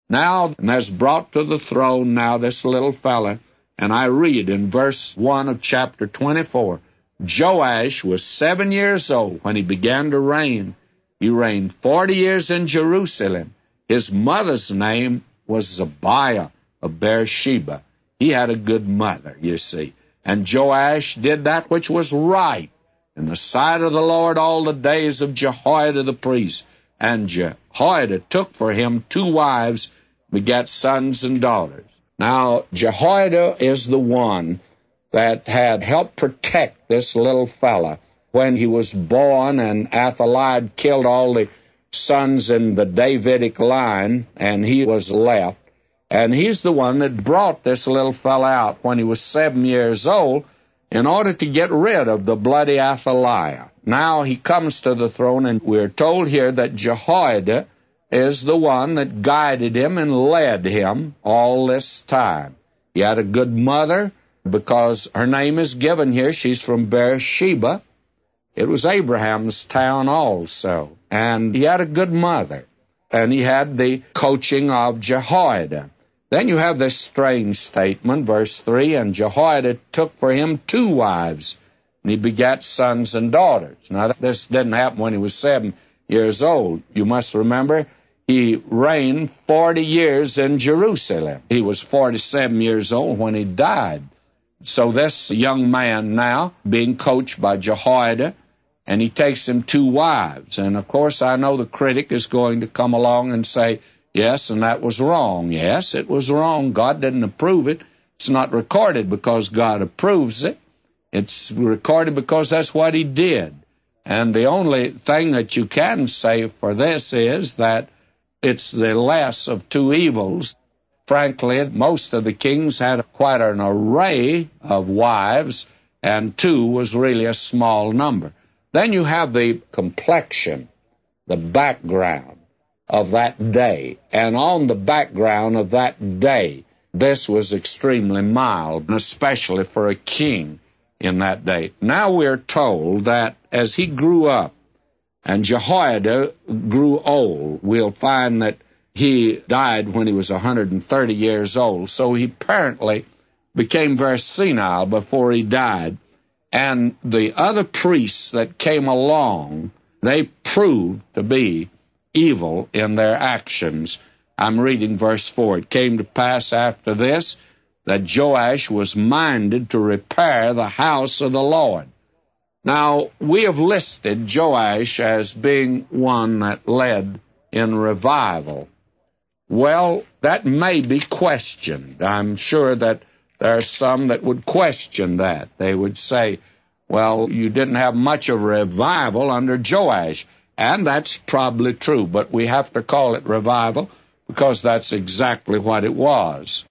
Now, and has brought to the throne now this little fella, and I read in verse 1 of chapter 24, Joash was 7 years old when he began to reign. He reigned 40 years in Jerusalem. His mother's name was Zabiah of Beersheba. He had a good mother, you see. And Joash did that which was right in the sight of the Lord all the days of Jehoiada the priest. And Jehoiada took for him 2 wives, begat sons and daughters. Now, Jehoiada is the one that had helped protect this little fella when he was born, and Athaliah killed all the sons in the Davidic line, and he was left. And he's the one that brought this little fella out when he was 7 years old in order to get rid of the bloody Athaliah. Now he comes to the throne, and we're told here that Jehoiada is the one that guided him and led him all this time. He had a good mother, because her name is given here. She's from Beersheba. It was Abraham's town also. And he had a good mother. And he had the coaching of Jehoiada. Then you have this strange statement, verse 3, and Jehoiada took for him 2 wives, and he begat sons and daughters. Now, this didn't happen when he was 7 years old. You must remember, he reigned 40 years in Jerusalem. He was 47 years old when he died. So this young man now, being coached by Jehoiada, and he takes him 2 wives. And, of course, I know the critic is going to come along and say, yes, and that was wrong. Yes, it was wrong. God didn't approve it. It's not recorded because God approves it. It's recorded because that's what he did. And the only thing that you can say for this is that it's the less of 2 evils. Frankly, most of the kings had quite an array of wives, and 2 was really a small number. Then you have the complexion, the background of that day. And on the background of that day, this was extremely mild, and especially for a king in that day. Now we're told that as he grew up and Jehoiada grew old, we'll find that he died when he was 130 years old, so he apparently became very senile before he died. And the other priests that came along, they proved to be evil in their actions. I'm reading verse 4. It came to pass after this that Joash was minded to repair the house of the Lord. Now, we have listed Joash as being one that led in revival. Well, that may be questioned. I'm sure that there are some that would question that. They would say, well, you didn't have much of a revival under Joash. And that's probably true, but we have to call it revival because that's exactly what it was.